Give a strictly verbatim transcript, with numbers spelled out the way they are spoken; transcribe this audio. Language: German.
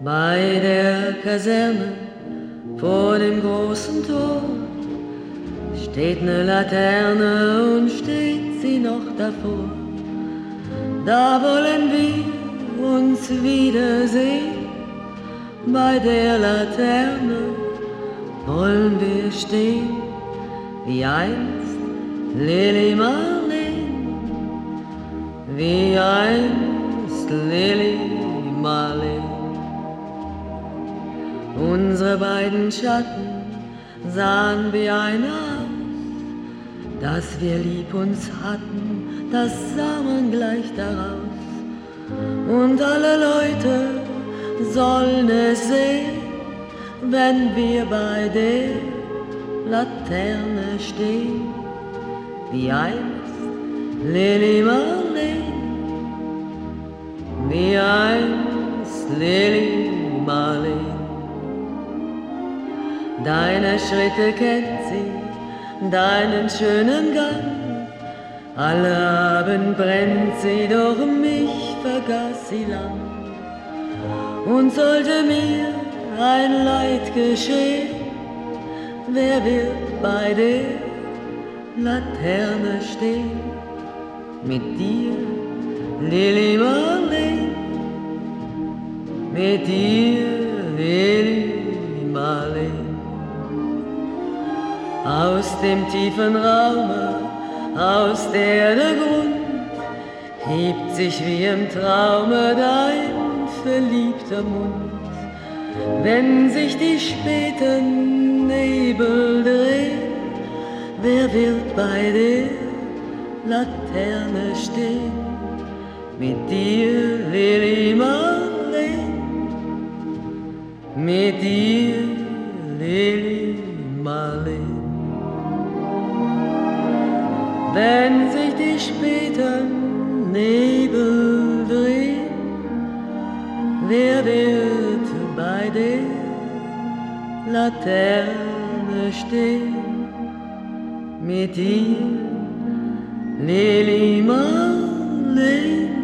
Bei der Kaserne vor dem großen Tor steht ne Laterne und steht sie noch davor. Da wollen wir uns wiedersehen, bei der Laterne wollen wir stehen, wie einst Lili Marleen, wie einst Lili Marleen. Unsere beiden Schatten sahen wie ein aus, dass wir lieb uns hatten, das sah man gleich daraus. Und alle Leute sollen es sehen, wenn wir bei der Laterne stehen, wie einst Lili Marleen, wie einst Lili Marleen. Deine Schritte kennt sie, deinen schönen Gang. Alle Abend brennt sie, doch mich vergaß sie lang. Und sollte mir ein Leid geschehen, wer wird bei der Laterne stehen? Mit dir, Lili Marleen, mit dir, Lili Marleen. Aus dem tiefen Raume, aus der der Grund, hebt sich wie im Traume dein verliebter Mund. Wenn sich die späten Nebel drehen, wer wird bei der Laterne stehen? Mit dir, Lili Marleen, mit dir, Lili Marleen. Wenn sich die späten Nebel drehen, wer wird bei der Laterne stehen? Mit dir, Lili Marleen.